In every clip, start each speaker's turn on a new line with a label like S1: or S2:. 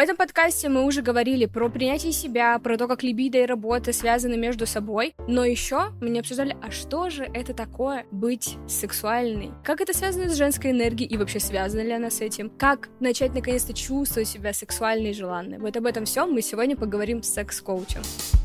S1: этом подкасте мы уже говорили про принятие себя, про то, как либидо и работа связаны между собой, но еще мы не обсуждали, а что же это такое быть сексуальной? Как это связано с женской энергией и вообще связана ли она с этим? Как начать наконец-то чувствовать себя сексуальной и желанной? Вот об этом всем мы сегодня поговорим с секс-коучем.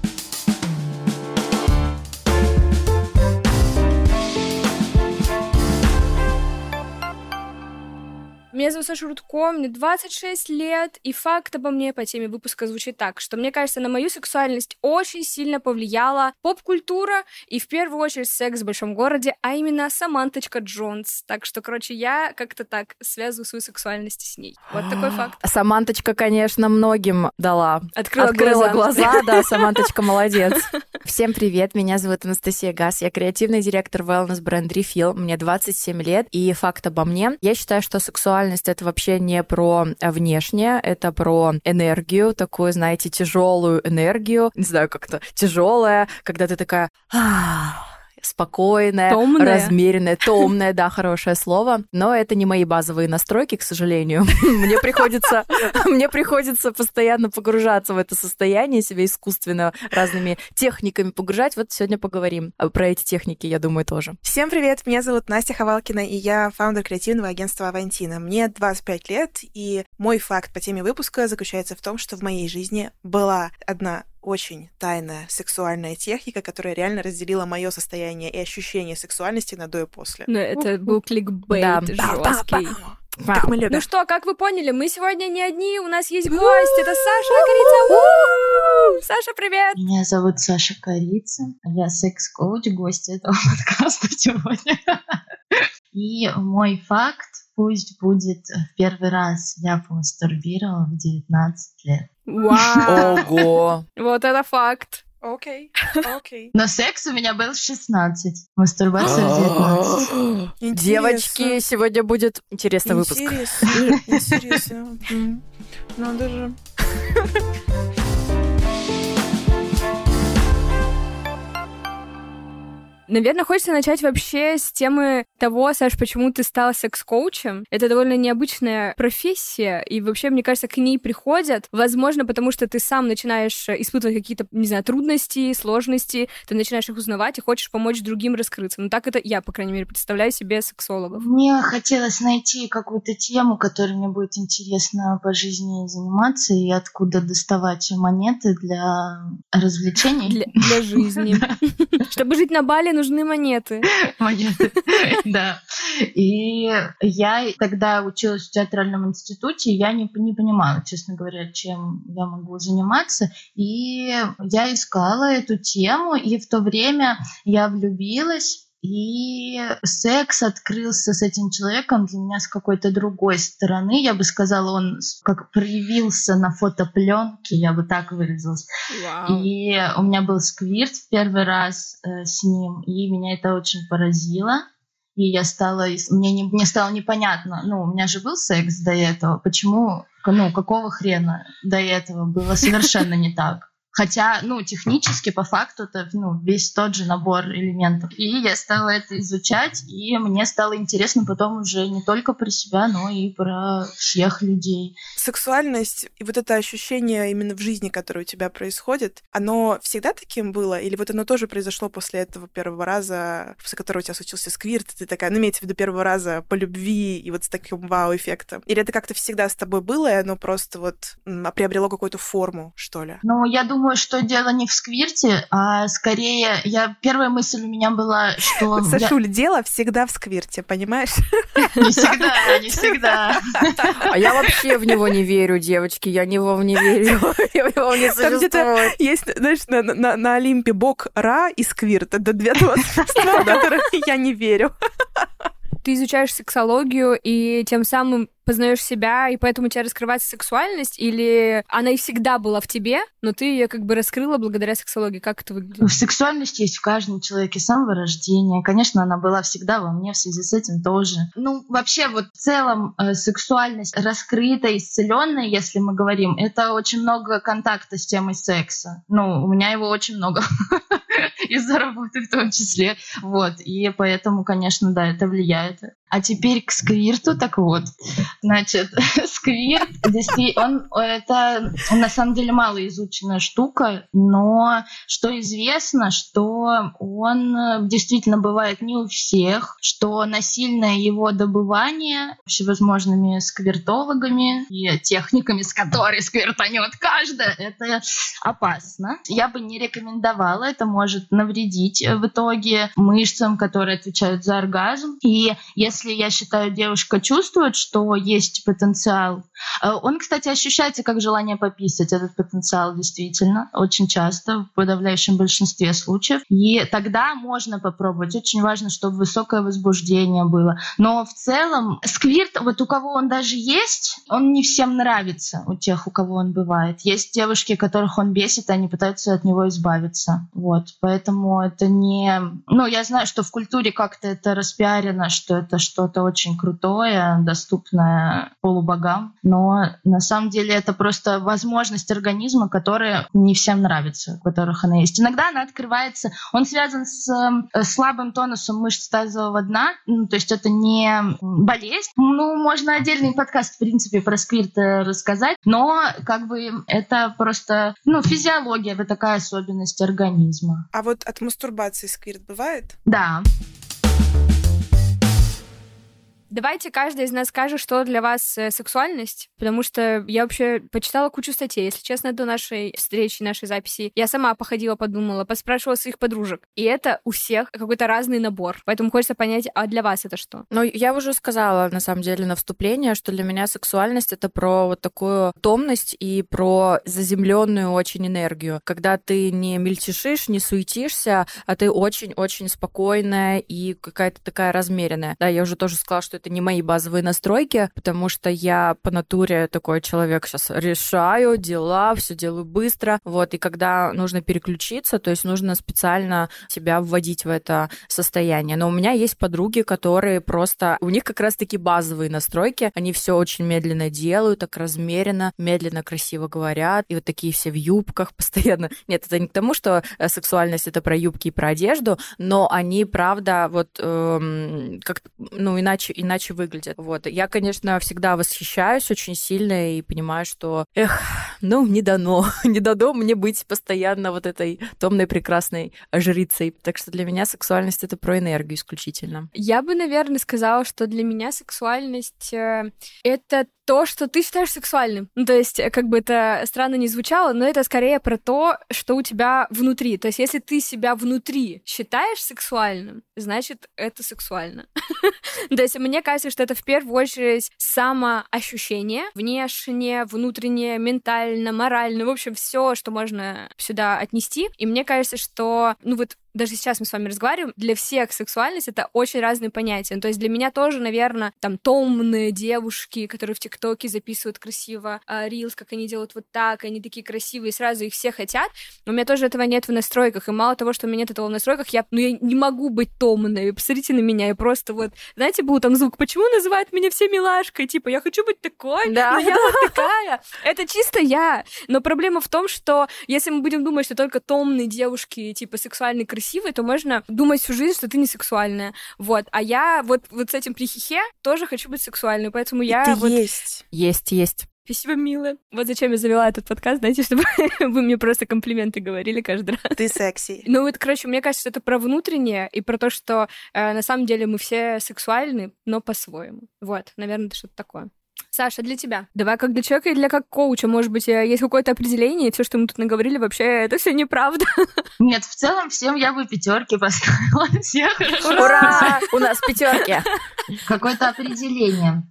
S1: Меня зовут Саша Рудко, мне 26 лет, и факт обо мне по теме выпуска звучит так, что, мне кажется, на мою сексуальность очень сильно повлияла поп-культура и, в первую очередь, секс в большом городе, а именно Саманточка Джонс. Так что, короче, я как-то так связываю свою сексуальность с ней. Вот такой факт.
S2: Саманточка, конечно, многим дала.
S1: Открыла
S2: глаза, да, Саманточка молодец. Всем привет, меня зовут Анастасия Гас, я креативный директор wellness-бренд Refill, мне 27 лет, и факт обо мне. Я считаю, что сексуальность — это вообще не про внешнее, это про энергию, такую, знаете, тяжелую энергию, не знаю, как-то тяжелая, когда ты такая спокойная, размеренная, томная, да, хорошее слово. Но это не мои базовые настройки, к сожалению. Мне приходится постоянно погружаться в это состояние, себя искусственно разными техниками погружать. Вот сегодня поговорим про эти техники, я думаю, тоже.
S3: Всем привет, меня зовут Настя Ховалкина, и я фаундер креативного агентства Авантина. Мне 25 лет, и мой факт по теме выпуска заключается в том, что в моей жизни была одна очень тайная сексуальная техника, которая реально разделила мое состояние и ощущение сексуальности на до и после.
S1: Но это был кликбейт жесткий.
S3: Как мы любим.
S1: Ну что, как вы поняли, мы сегодня не одни, у нас есть гость, это Саша Корица. Саша, привет!
S4: Меня зовут Саша Корица, я секс-коуч, гость этого подкаста сегодня. И мой факт пусть будет: в первый раз я помастурбировала в 19 лет.
S1: Вау!
S2: Ого!
S1: Вот это факт.
S3: Окей.
S4: Но секс у меня был в 16, мастурбация в 19.
S2: Девочки, сегодня будет интересный выпуск.
S3: Интересно. Надо же.
S1: Наверное, хочется начать вообще с темы того, Саш, почему ты стала секс-коучем. Это довольно необычная профессия, и вообще, мне кажется, к ней приходят, возможно, потому что ты сам начинаешь испытывать какие-то, не знаю, трудности, сложности, ты начинаешь их узнавать и хочешь помочь другим раскрыться. Ну, так это я, по крайней мере, представляю себе сексологов.
S4: Мне хотелось найти какую-то тему, которой мне будет интересно по жизни заниматься, и откуда доставать монеты для развлечений.
S1: Для жизни. Чтобы жить на Бали, нужны монеты.
S4: Монеты, да. И я тогда училась в театральном институте, и я не понимала, честно говоря, чем я могу заниматься. И я искала эту тему, и в то время я влюбилась. И секс открылся с этим человеком для меня с какой-то другой стороны. Я бы сказала, он как проявился на фотопленке, я бы так выразилась.
S1: Вау.
S4: И у меня был сквирт в первый раз с ним, и меня это очень поразило. И мне стало непонятно, у меня же был секс до этого, почему, какого хрена до этого было совершенно не так. Хотя, технически, по факту, это весь тот же набор элементов. И я стала это изучать, и мне стало интересно потом уже не только про себя, но и про всех людей.
S3: Сексуальность и вот это ощущение именно в жизни, которое у тебя происходит, оно всегда таким было? Или вот оно тоже произошло после этого первого раза, после которого у тебя случился сквирт, и ты такая, имеется в виду первого раза по любви и вот с таким вау-эффектом? Или это как-то всегда с тобой было, и оно просто приобрело какую-то форму, что ли?
S4: Я думаю, что дело не в сквирте, а скорее, первая мысль у меня была, что...
S3: Сашуль, дело всегда в сквирте, понимаешь?
S4: Не всегда.
S2: А я вообще в него не верю, девочки, я в него не верю. Его не
S3: Там где-то есть, знаешь, на Олимпе бог Ра и сквирт. Это две божества, в которые я не верю.
S1: Ты изучаешь сексологию и тем самым познаешь себя, и поэтому у тебя раскрывается сексуальность, или она и всегда была в тебе, но ты ее как бы раскрыла благодаря сексологии? Как это выглядит?
S4: Сексуальность есть в каждом человеке с самого рождения. Конечно, она была всегда во мне, в связи с этим тоже. Вообще, в целом, сексуальность раскрытая, исцеленная, если мы говорим, это очень много контакта с темой секса. У меня его очень много. Из-за работы в том числе. И поэтому, конечно, да, это влияет. А теперь к сквирту. Так вот, значит, сквирт, действительно, это на самом деле малоизученная штука, но что известно, что он действительно бывает не у всех, что насильное его добывание всевозможными сквиртологами и техниками, с которой сквиртанет каждая, это опасно. Я бы не рекомендовала, это может навредить в итоге мышцам, которые отвечают за оргазм. И если, я считаю, девушка чувствует, что есть потенциал, он, кстати, ощущается как желание пописать, этот потенциал действительно, очень часто, в подавляющем большинстве случаев. И тогда можно попробовать. Очень важно, чтобы высокое возбуждение было. Но в целом сквирт, вот у кого он даже есть, он не всем нравится, у тех, у кого он бывает. Есть девушки, которых он бесит, и они пытаются от него избавиться. Вот. Поэтому это не... Ну, я знаю, что в культуре как-то это распиарено, что это что-то очень крутое, доступное полубогам. Но на самом деле это просто возможность организма, которая не всем нравится, у которых она есть. Иногда она открывается... Он связан с слабым тонусом мышц тазового дна, то есть это не болезнь. Ну, можно отдельный подкаст, в принципе, про сквирт рассказать, но как бы это просто, физиология, вот такая особенность организма.
S3: А вот от мастурбации сквирт бывает?
S4: Да.
S1: Давайте каждый из нас скажет, что для вас сексуальность, потому что я вообще почитала кучу статей, если честно, до нашей встречи, нашей записи. Я сама походила, подумала, поспрашивала своих подружек. И это у всех какой-то разный набор. Поэтому хочется понять, а для вас это что?
S2: Ну, я уже сказала, на самом деле, на вступлении, что для меня сексуальность — это про вот такую томность и про заземленную очень энергию. Когда ты не мельтешишь, не суетишься, а ты очень-очень спокойная и какая-то такая размеренная. Да, я уже тоже сказала, что это не мои базовые настройки, потому что я по натуре такой человек, сейчас решаю дела, все делаю быстро, вот, и когда нужно переключиться, то есть нужно специально себя вводить в это состояние. Но у меня есть подруги, которые просто, у них как раз-таки базовые настройки, они все очень медленно делают, так размеренно, медленно, красиво говорят, и вот такие все в юбках постоянно. Нет, это не к тому, что сексуальность — это про юбки и про одежду, но они, правда, вот как, иначе выглядят. Вот. Я, конечно, всегда восхищаюсь очень сильно и понимаю, что, не дано мне быть постоянно вот этой томной, прекрасной жрицей. Так что для меня сексуальность — это про энергию исключительно.
S1: Я бы, наверное, сказала, что для меня сексуальность — это то, что ты считаешь сексуальным. То есть, как бы это странно ни звучало, но это скорее про то, что у тебя внутри. То есть, если ты себя внутри считаешь сексуальным, значит, это сексуально. То есть, мне кажется, что это в первую очередь самоощущение, внешнее, внутреннее, ментально, морально, в общем, все, что можно сюда отнести. И мне кажется, что, даже сейчас мы с вами разговариваем, для всех сексуальность — это очень разные понятия. То есть для меня тоже, наверное, там томные девушки, которые в ТикТоке записывают красиво рилс, как они делают вот так, они такие красивые, сразу их все хотят. Но у меня тоже этого нет в настройках. И мало того, что у меня нет этого в настройках, я не могу быть томной. Посмотрите на меня, я просто вот... Знаете, был там звук, почему называют меня все милашкой? Типа, я хочу быть такой,
S2: да.
S1: Но я вот такая. Это чисто я. Но проблема в том, что если мы будем думать, что только томные девушки, типа, сексуальные, красивой, то можно думать всю жизнь, что ты не сексуальная. Вот. А я вот с этим прихихе тоже хочу быть сексуальной, поэтому я...
S3: Ты есть.
S2: Есть.
S1: Спасибо, милая. Вот зачем я завела этот подкаст, знаете, чтобы вы мне просто комплименты говорили каждый раз.
S3: Ты секси.
S1: Короче, мне кажется, это про внутреннее и про то, что на самом деле мы все сексуальны, но по-своему. Вот, наверное, это что-то такое. Саша, для тебя. Давай как для человека и для как коуча, может быть, есть какое-то определение, и все, что мы тут наговорили, вообще это все неправда.
S4: Нет, в целом всем я бы 5 поставила. Все хорошо.
S2: Ура! У нас 5.
S4: Какое-то определение.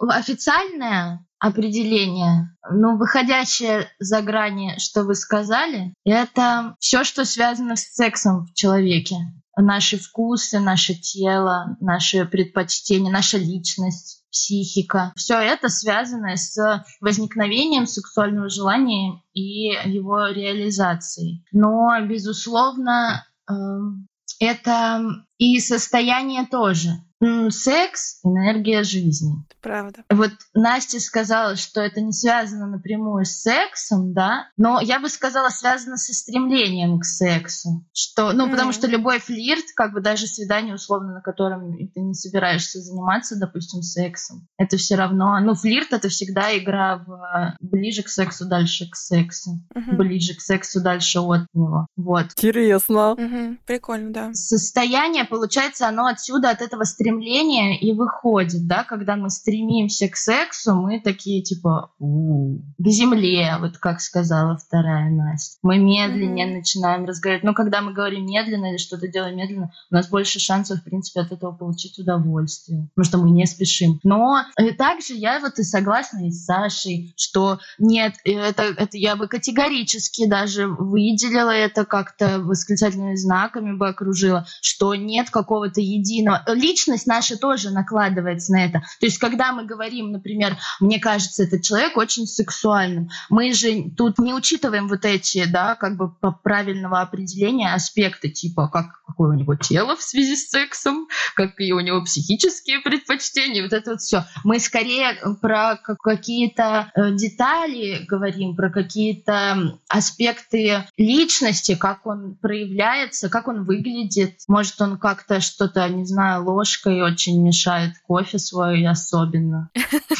S4: Официальное определение, выходящее за грани, что вы сказали, это все, что связано с сексом в человеке. Наши вкусы, наше тело, наши предпочтения, наша личность, психика. Все это связано с возникновением сексуального желания и его реализацией. Но, безусловно, это и состояние тоже. Секс — энергия жизни.
S3: Правда.
S4: Вот Настя сказала, что это не связано напрямую с сексом, да, но я бы сказала, связано со стремлением к сексу. Что, потому что любой флирт, как бы даже свидание, условно, на котором ты не собираешься заниматься, допустим, сексом, это все равно, флирт — это всегда игра в ближе к сексу, дальше к сексу, ближе к сексу, дальше от него. Вот.
S2: Интересно.
S3: Прикольно, да.
S4: Состояние, получается, оно отсюда, от этого стремления и выходит, да, когда мы стремимся к сексу, мы такие, типа, к земле, вот как сказала вторая Настя. Мы медленнее начинаем разговаривать. Но когда мы говорим медленно или что-то делаем медленно, у нас больше шансов, в принципе, от этого получить удовольствие, потому что мы не спешим. Но также я вот и согласна и с Сашей, что нет, это я бы категорически даже выделила это как-то восклицательными знаками бы окружила, что нет какого-то единого. Личность наша тоже накладывается на это. То есть, когда мы говорим, например, мне кажется, этот человек очень сексуальным, мы же тут не учитываем вот эти, да, как бы по правильного определения аспекты, типа, какое у него тело в связи с сексом, какие у него психические предпочтения, вот это вот все. Мы скорее про какие-то детали говорим, про какие-то аспекты личности, как он проявляется, как он выглядит. Может, он как-то что-то, не знаю, ложкой очень мешает кофе свой особенно.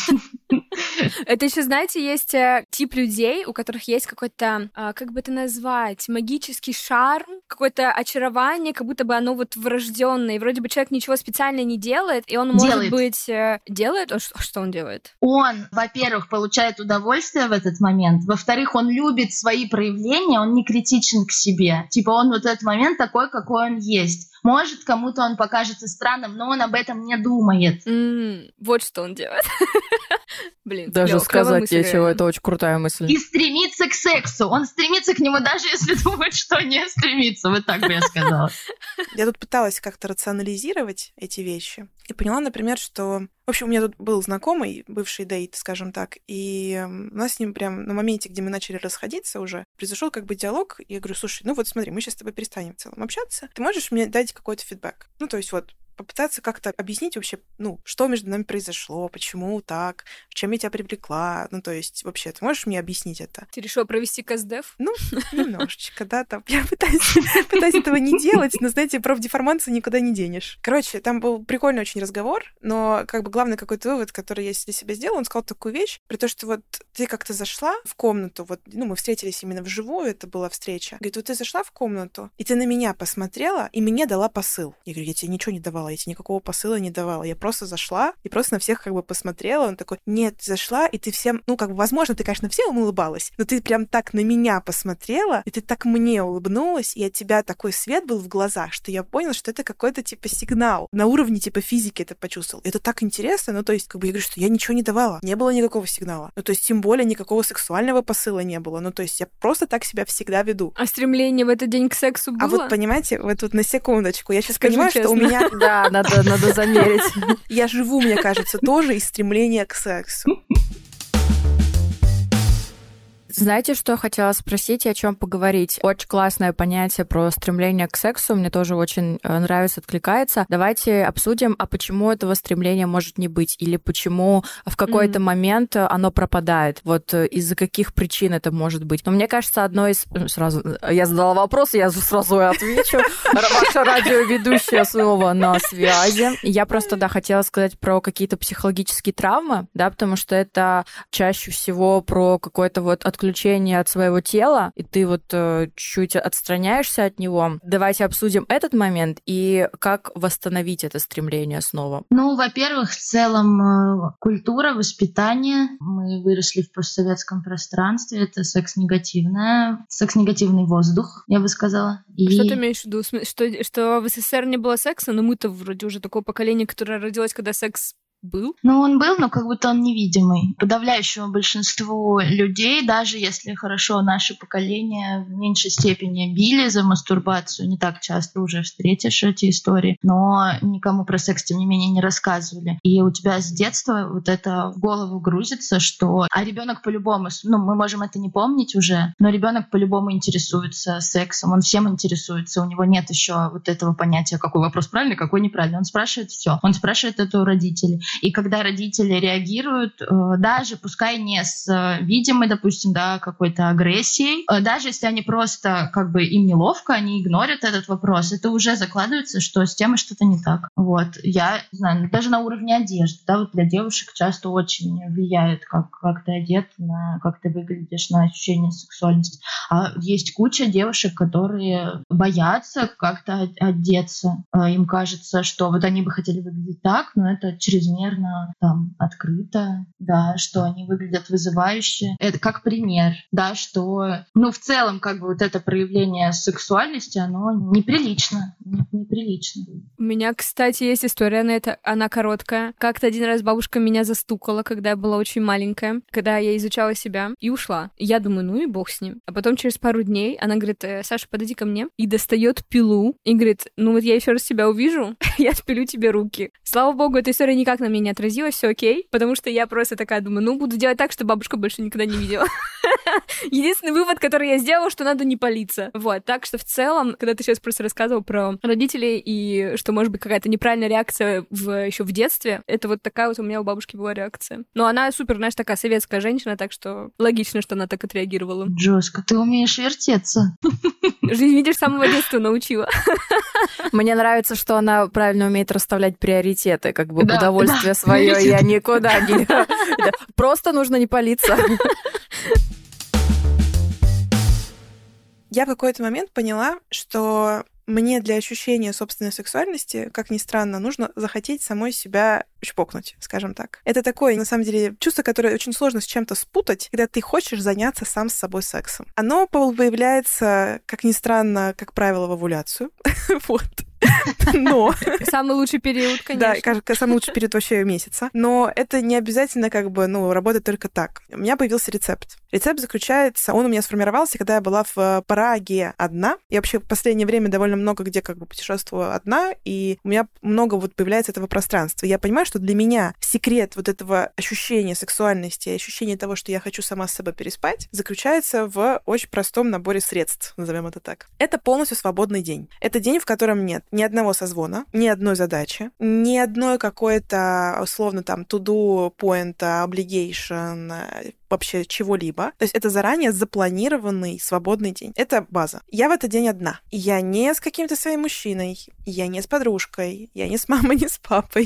S1: Это еще, знаете, есть тип людей, у которых есть какой-то, как бы это назвать, магический шарм, какое-то очарование, как будто бы оно вот врожденное. И вроде бы человек ничего специально не делает, и он, может быть, делает? Что он делает?
S4: Он, во-первых, получает удовольствие в этот момент. Во-вторых, он любит свои проявления, он не критичен к себе. Типа он вот этот момент такой, какой он есть. Может, кому-то он покажется странным, но он об этом не думает.
S1: Вот что он делает. Блин,
S2: даже сказать нечего, это очень крутая мысль.
S4: И стремится к сексу. Он стремится к нему, даже если думает, что не стремится. Вот так бы я сказала.
S3: Я тут пыталась как-то рационализировать эти вещи и поняла, например, что... В общем, у меня тут был знакомый, бывший дейт, скажем так, и у нас с ним прям на моменте, где мы начали расходиться уже, произошел как бы диалог, и я говорю, слушай, вот смотри, мы сейчас с тобой перестанем в целом общаться, ты можешь мне дать какой-то фидбэк? То есть вот попытаться как-то объяснить вообще, что между нами произошло, почему так, чем я тебя привлекла, то есть вообще, ты можешь мне объяснить это?
S1: Ты решила провести КСДФ?
S3: Немножечко, да, там, я пытаюсь этого не делать, но, знаете, профдеформацию никуда не денешь. Короче, там был прикольный очень разговор, но как бы главный какой-то вывод, который я для себя сделала, он сказал такую вещь, при том, что вот ты как-то зашла в комнату, мы встретились именно вживую, это была встреча, говорит, вот ты зашла в комнату, и ты на меня посмотрела, и мне дала посыл. Я говорю, я тебе ничего не давала, я тебе никакого посыла не давала. Я просто зашла и просто на всех как бы посмотрела. Он такой, нет, зашла, и ты всем, возможно, ты, конечно, всем улыбалась, но ты прям так на меня посмотрела, и ты так мне улыбнулась, и от тебя такой свет был в глазах, что я поняла, что это какой-то типа сигнал. На уровне типа физики это почувствовал. Это так интересно, то есть как бы я говорю, что я ничего не давала. Не было никакого сигнала. То есть тем более никакого сексуального посыла не было. То есть я просто так себя всегда веду.
S1: А стремление в этот день к сексу было?
S3: А вот понимаете, вот тут на секундочку, я сейчас понимаю, что у меня...
S2: Да, надо замерить.
S3: Я живу, мне кажется, тоже из стремления к сексу.
S2: Знаете, что я хотела спросить и о чем поговорить? Очень классное понятие про стремление к сексу. Мне тоже очень нравится, откликается. Давайте обсудим, а почему этого стремления может не быть? Или почему в какой-то момент оно пропадает? Вот из-за каких причин это может быть? Но мне кажется, одной из... Сразу я задала вопрос, я сразу и отвечу. Ваша радиоведущая снова на связи. Я просто, хотела сказать про какие-то психологические травмы, потому что это чаще всего про какое-то отключение от своего тела, и ты чуть отстраняешься от него. Давайте обсудим этот момент и как восстановить это стремление снова.
S4: Во-первых, в целом культура, воспитание. Мы выросли в постсоветском пространстве. Это секс-негативный воздух, я бы сказала.
S1: Что ты имеешь в виду? Что в СССР не было секса, но мы-то вроде уже такое поколение, которое родилось, когда секс был?
S4: Ну, он был, но как будто он невидимый. Подавляющему большинству людей, даже если хорошо наше поколение в меньшей степени били за мастурбацию, не так часто уже встретишь эти истории, но никому про секс, тем не менее, не рассказывали. И у тебя с детства вот это в голову грузится, что... А ребенок по-любому, ну, мы можем это не помнить уже, но ребенок по-любому интересуется сексом, он всем интересуется, у него нет еще вот этого понятия, какой вопрос правильный, какой неправильный. Он спрашивает все. Он спрашивает это у родителей. И когда родители реагируют, даже пускай не с видимой, допустим, да, какой-то агрессией, даже если они просто как бы им неловко, они игнорят этот вопрос, это уже закладывается, что с темой что-то не так. Вот. Я не знаю, даже на уровне одежды, да, вот для девушек часто очень влияет, как ты одет, как ты выглядишь, на ощущение сексуальности. А есть куча девушек, которые боятся как-то одеться. Им кажется, что вот они бы хотели выглядеть так, но это чрезмерно там открыто, да, что они выглядят вызывающе. Это как пример, да, что, ну, в целом, как бы вот это проявление сексуальности, оно неприлично. Неприлично.
S1: У меня, кстати, есть история на это, она короткая. Как-то один раз бабушка меня застукала, когда я была очень маленькая, когда я изучала себя, и ушла. Я думаю, ну и бог с ним. А потом через пару дней она говорит: Саша, подойди ко мне, и достает пилу, и говорит: ну вот я еще раз тебя увижу, я спилю тебе руки. Слава богу, эта история никак на меня не отразилась, все окей, потому что я просто такая думаю, ну буду делать так, чтобы бабушка больше никогда не видела. Единственный вывод, который я сделала, что надо не палиться. Вот, так что в целом, когда ты сейчас просто рассказывал про родителей и что может быть какая-то неправильная реакция еще в детстве, это вот такая вот у меня у бабушки была реакция. Но она супер, знаешь, такая советская женщина, так что логично, что она так отреагировала.
S4: Жестко, ты умеешь вертеться.
S1: Жизнь, видишь, с самого детства научила.
S2: Мне нравится, что она правильно умеет расставлять приоритеты, как бы удовольствие свое, я никуда не... Просто нужно не палиться.
S3: Я в какой-то момент поняла, что мне для ощущения собственной сексуальности, как ни странно, нужно захотеть самой себя чпокнуть, скажем так. Это такое, на самом деле, чувство, которое очень сложно с чем-то спутать, когда ты хочешь заняться сам с собой сексом. Оно появляется, как ни странно, как правило, в овуляцию. Вот. Но...
S1: Самый лучший период, конечно.
S3: Да, самый лучший период вообще месяца. Но это не обязательно как бы, работать только так. У меня появился рецепт. Рецепт заключается... Он у меня сформировался, когда я была в Праге одна. Я вообще в последнее время довольно много где как бы путешествую одна, и у меня много вот появляется этого пространства. Я понимаю, что для меня секрет вот этого ощущения сексуальности, ощущения того, что я хочу сама с собой переспать, заключается в очень простом наборе средств, назовем это так. Это полностью свободный день. Это день, в котором нет ни одного созвона, ни одной задачи, ни одной какой-то, условно, там, to-do, point, obligation, вообще чего-либо. То есть это заранее запланированный свободный день. Это база. Я в этот день одна. Я не с каким-то своим мужчиной, я не с подружкой, я не с мамой, не с папой,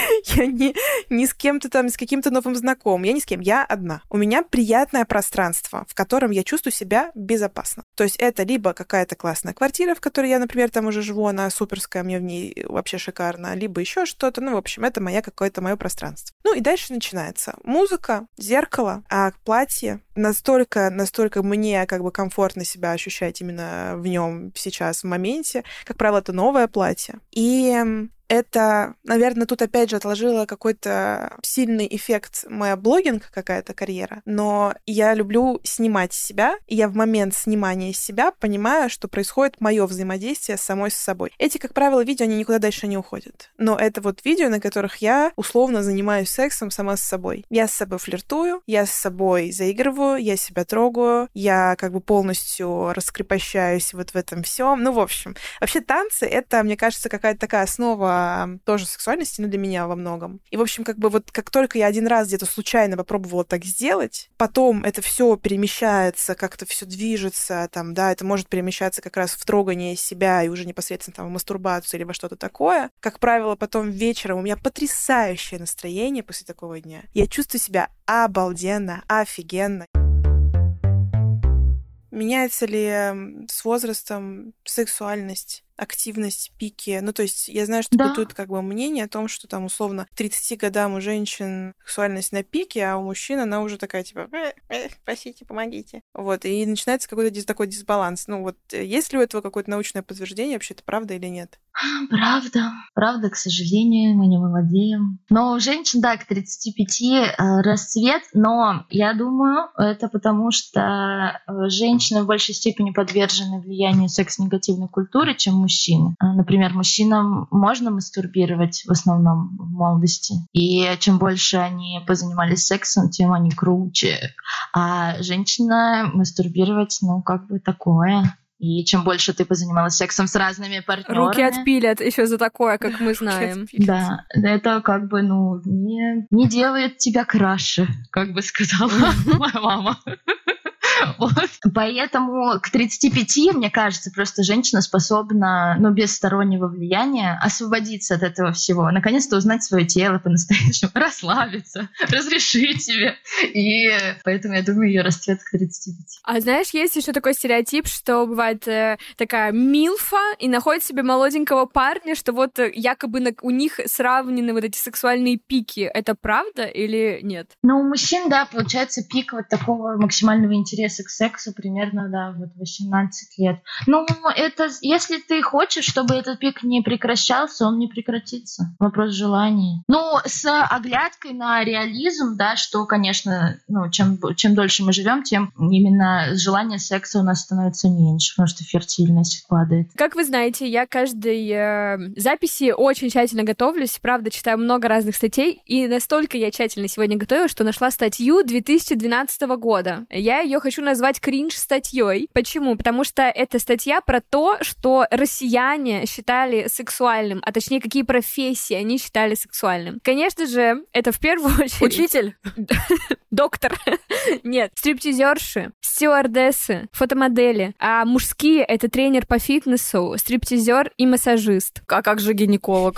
S3: я не с кем-то там, с каким-то новым знакомым, я ни с кем, я одна. У меня приятное пространство, в котором я чувствую себя безопасно. То есть это либо какая-то классная квартира, в которой я, например, там уже живу, она суперская, мне в ней вообще шикарно, либо еще что-то. Ну, в общем, это какое-то мое пространство. Ну и дальше начинается музыка, зеркало, платье. Настолько мне как бы комфортно себя ощущать именно в нем сейчас, в моменте. Как правило, это новое платье. И это, наверное, тут опять же отложила какой-то сильный эффект моя блогинг, какая-то карьера, но я люблю снимать себя, и я в момент снимания себя понимаю, что происходит мое взаимодействие с самой с собой. Эти, как правило, видео, они никуда дальше не уходят. Но это вот видео, на которых я условно занимаюсь сексом сама с собой. Я с собой флиртую, я с собой заигрываю, я себя трогаю, я как бы полностью раскрепощаюсь вот в этом всем. Ну, в общем, вообще танцы — это, мне кажется, какая-то такая основа тоже сексуальности, но для меня во многом. И, в общем, как бы вот как только я один раз где-то случайно попробовала так сделать, потом это все перемещается, как-то все движется, там, да, это может перемещаться как раз в трогание себя и уже непосредственно там в мастурбацию или во что-то такое. Как правило, потом вечером у меня потрясающее настроение после такого дня. Я чувствую себя обалденно, офигенно. Меняется ли с возрастом сексуальность, активность, пики? Ну, то есть я знаю, что бытует как бы мнение о том, что там условно к 30 годам у женщин сексуальность на пике, а у мужчин она уже такая типа «Спасите, помогите». Вот, и начинается какой-то такой дисбаланс. Ну вот, есть ли у этого какое-то научное подтверждение, вообще это правда или нет?
S4: Правда, к сожалению, мы не молодеем. Но у женщин, да, к 35 расцвет, но я думаю, это потому, что женщины в большей степени подвержены влиянию секс-негативной культуры, чем мужчины. Например, мужчинам можно мастурбировать в основном в молодости, и чем больше они позанимались сексом, тем они круче. А женщина мастурбировать, такое. И чем больше ты позанималась сексом с разными партнерами...
S1: Руки отпилят еще за такое, как мы знаем.
S4: Да, это не делает тебя краше, как бы сказала моя мама. Вот. Поэтому к 35, мне кажется, просто женщина способна, без стороннего влияния, освободиться от этого всего, наконец-то узнать свое тело по-настоящему, расслабиться, разрешить себе. И поэтому, я думаю, ее расцвет к 35.
S1: А знаешь, есть еще такой стереотип, что бывает такая милфа и находит себе молоденького парня, что вот якобы у них сравнены вот эти сексуальные пики. Это правда или нет?
S4: У мужчин, да, получается пик вот такого максимального интереса к сексу примерно, да, вот 18 лет. Это, если ты хочешь, чтобы этот пик не прекращался, он не прекратится. Вопрос желания. С оглядкой на реализм, да, что, конечно, чем дольше мы живем, тем именно желание секса у нас становится меньше, потому что фертильность падает.
S1: Как вы знаете, я каждой записи очень тщательно готовлюсь, правда, читаю много разных статей, и настолько я тщательно сегодня готовилась, что нашла статью 2012 года. Я ее хочу назвать кринж-статьей. Почему? Потому что это статья про то, что россияне считали сексуальным, а точнее, какие профессии они считали сексуальным. Конечно же, это в первую очередь...
S2: Учитель?
S1: Доктор. Нет. Стриптизерши, стюардессы, фотомодели. А мужские — это тренер по фитнесу, стриптизер и массажист.
S2: А как же гинеколог?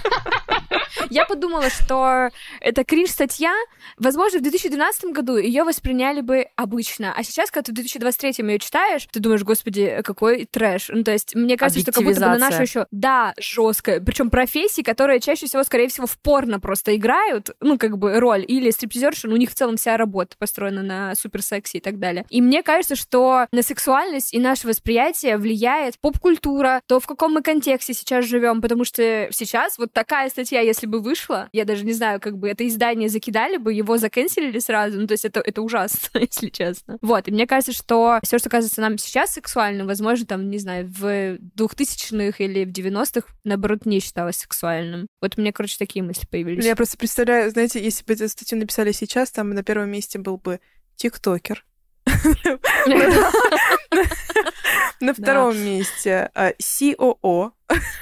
S1: Я подумала, что это кринж-статья. Возможно, в 2012 году ее восприняли бы обычно. А сейчас, когда ты в 2023 ее читаешь, ты думаешь, господи, какой трэш. То есть, мне кажется, что как будто бы на нашу еще... Да, жесткая. Причем профессии, которые чаще всего, скорее всего, в порно просто играют, роль. Или стриптизерши, у них в целом вся работа построена на суперсексе и так далее. И мне кажется, что на сексуальность и наше восприятие влияет поп-культура, то, в каком мы контексте сейчас живем, потому что сейчас вот такая статья, если бы вышла, я даже не знаю, это издание закидали бы, его заканцелили сразу, то есть это ужасно, если честно. Вот, и мне кажется, что все, что кажется нам сейчас сексуальным, возможно, в 2000-х или в 90-х, наоборот, не считалось сексуальным. Вот у меня, такие мысли появились.
S3: Я просто представляю, знаете, если бы эту статью написали сейчас, там на первом месте был бы тиктокер. На втором месте COO.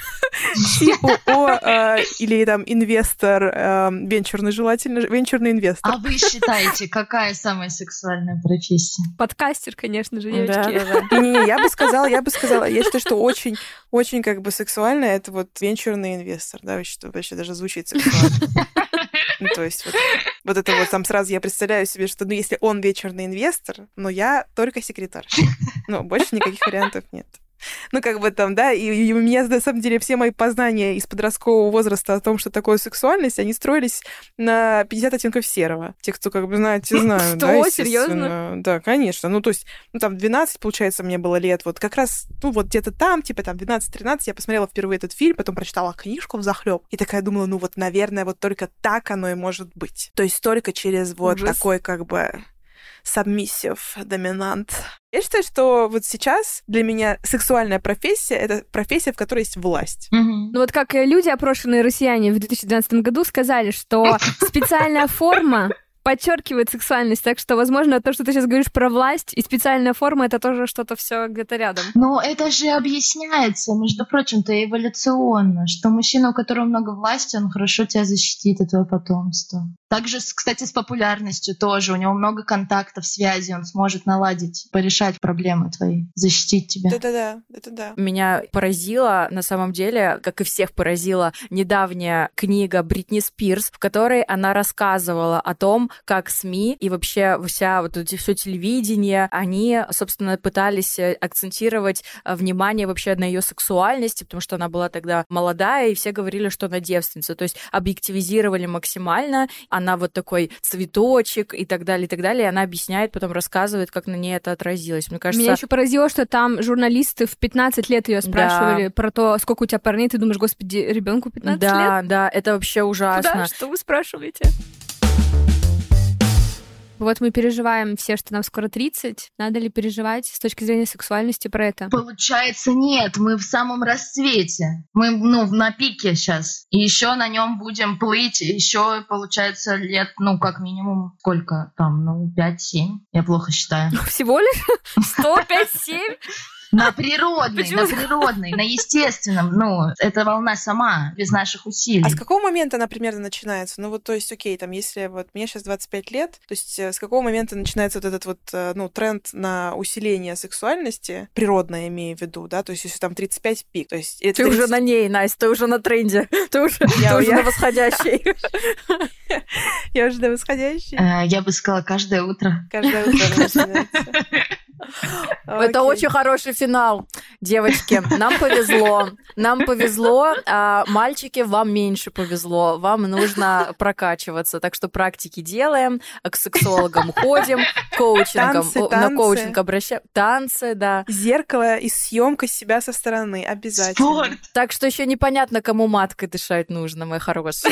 S3: Или инвестор, венчурный желательно, венчурный инвестор.
S4: А вы считаете, какая самая сексуальная профессия?
S1: Подкастер, конечно же, девочки.
S3: Не, я бы сказала, я считаю, что очень, очень сексуально это вот венчурный инвестор, да, вообще даже звучит сексуально. То есть вот это вот там сразу я представляю себе, что если он венчурный инвестор, но я только секретарь. Больше никаких вариантов нет. Да, и у меня, на самом деле, все мои познания из подросткового возраста о том, что такое сексуальность, они строились на 50 оттенков серого. Те, кто, знают.
S1: Что, серьезно?
S3: Да, конечно. То есть, 12, получается, мне было лет. Вот как раз, где-то там, 12-13, я посмотрела впервые этот фильм, потом прочитала книжку взахлёб, и такая думала, наверное, вот только так оно и может быть. То есть только через вот такой, submissive, доминант. Я считаю, что вот сейчас для меня сексуальная профессия — это профессия, в которой есть власть.
S1: Вот как люди, опрошенные россияне в 2012 году, сказали, что специальная форма подчеркивает сексуальность, так что, возможно, то, что ты сейчас говоришь про власть и специальная форма, это тоже что-то все где-то рядом.
S4: Это же объясняется, между прочим-то, эволюционно, что мужчина, у которого много власти, он хорошо тебя защитит от твоего потомства. Также, кстати, с популярностью тоже. У него много контактов, связей, он сможет наладить, порешать проблемы твои, защитить тебя.
S3: Это да.
S2: Меня поразила, на самом деле, как и всех поразила, недавняя книга Бритни Спирс, в которой она рассказывала о том, том, как СМИ и вообще все телевидение, они, собственно, пытались акцентировать внимание вообще на ее сексуальности, потому что она была тогда молодая, и все говорили, что она девственница. То есть объективизировали максимально. Она вот такой цветочек и так далее, и так далее. И она объясняет, потом рассказывает, как на ней это отразилось. Мне кажется...
S1: Меня еще поразило, что там журналисты в 15 лет ее спрашивали про то, сколько у тебя парней. Ты думаешь, господи, ребенку 15 лет?
S2: Да, это вообще ужасно.
S1: Да, что вы спрашиваете? Вот мы переживаем все, что нам скоро 30. Надо ли переживать с точки зрения сексуальности про это?
S4: Получается, нет. Мы в самом расцвете. Мы, на пике сейчас. И еще на нем будем плыть. Еще, получается, лет, как минимум, сколько там? 5-7. Я плохо считаю.
S1: Всего лишь? 105-7?
S4: На природной, на естественном. Это волна сама, без наших усилий.
S3: А с какого момента она примерно начинается? То есть, окей, там, если мне сейчас 25 лет, то есть с какого момента начинается вот этот тренд на усиление сексуальности, природное, имею в виду, да, то есть если там 35 пик, то есть...
S2: Ты уже на ней, Настя, ты уже на тренде, ты уже на восходящей.
S3: Я уже на восходящей?
S4: Я бы сказала, каждое утро.
S3: Каждое утро начинается.
S2: Это очень хороший финал, девочки. Нам повезло, а мальчики, вам меньше повезло. Вам нужно прокачиваться. Так что практики делаем, к сексологам ходим, на коучинг обращаем. Танцы, да.
S3: Зеркало и съемка себя со стороны обязательно.
S4: Спорт.
S2: Так что еще непонятно, кому маткой дышать нужно, мои хорошие.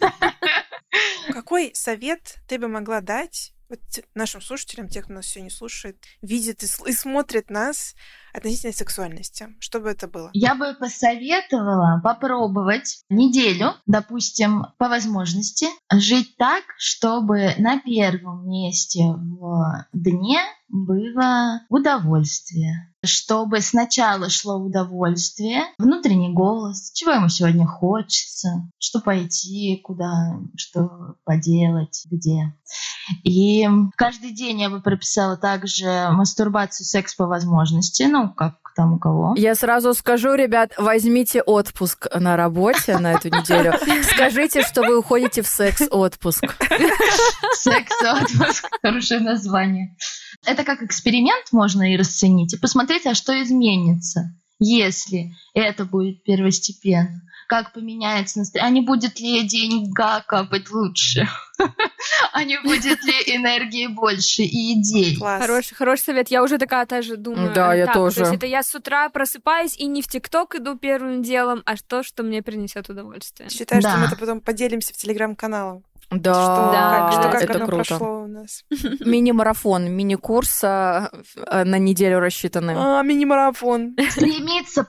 S3: Какой совет ты бы могла дать нашим слушателям, тех, кто нас сегодня слушает, видит и смотрит нас относительно сексуальности? Что бы это было?
S4: Я бы посоветовала попробовать неделю, допустим, по возможности, жить так, чтобы на первом месте в дне было удовольствие. Чтобы сначала шло удовольствие, внутренний голос, чего ему сегодня хочется, что пойти, куда, что поделать, где. И каждый день я бы прописала также мастурбацию, секс по возможности, как там у кого.
S2: Я сразу скажу, ребят, возьмите отпуск на работе на эту неделю. Скажите, что вы уходите в секс-отпуск.
S4: Секс-отпуск, хорошее название. Это как эксперимент можно и расценить, и посмотреть, а что изменится, если это будет первостепенно. Как поменяется настроение, а не будет ли деньга капать лучше, а не будет ли энергии больше и идей.
S1: Хороший совет. Я уже такая тоже думаю.
S2: Да, я тоже.
S1: То есть это я с утра просыпаюсь и не в ТикТок иду первым делом, а то, что мне принесет удовольствие.
S3: Считаю, что мы это потом поделимся в Телеграм-каналах.
S2: Да,
S3: как
S2: это
S3: оно
S2: круто.
S3: прошло у нас.
S2: Мини-марафон, мини-курс на неделю рассчитаны.
S3: Мини-марафон.
S4: Стремиться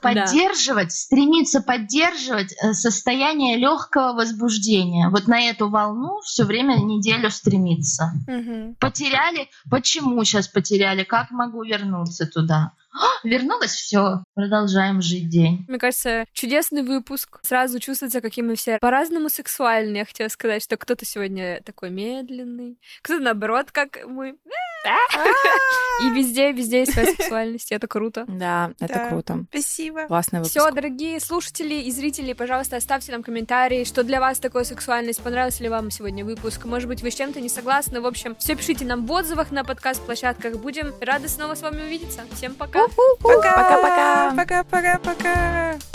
S4: поддерживать состояние легкого возбуждения. Вот на эту волну все время неделю стремиться. Потеряли? Почему сейчас потеряли? Как могу вернуться туда? Вернулась, все, продолжаем жить день.
S1: Мне кажется, чудесный выпуск. Сразу чувствуется, какие мы все по-разному сексуальны. Я хотела сказать, что кто-то сегодня такой медленный, кто-то наоборот, как мы. И везде есть своя сексуальность. Это круто.
S2: Да, это круто.
S3: Спасибо.
S2: Классный выпуск.
S1: Все, дорогие слушатели и зрители, пожалуйста, оставьте нам комментарии, что для вас такое сексуальность, понравился ли вам сегодня выпуск, может быть, вы с чем-то не согласны. В общем, все пишите нам в отзывах на подкаст-площадках. Будем рады снова с вами увидеться. Всем пока.
S3: Пока-пока. Пока-пока-пока.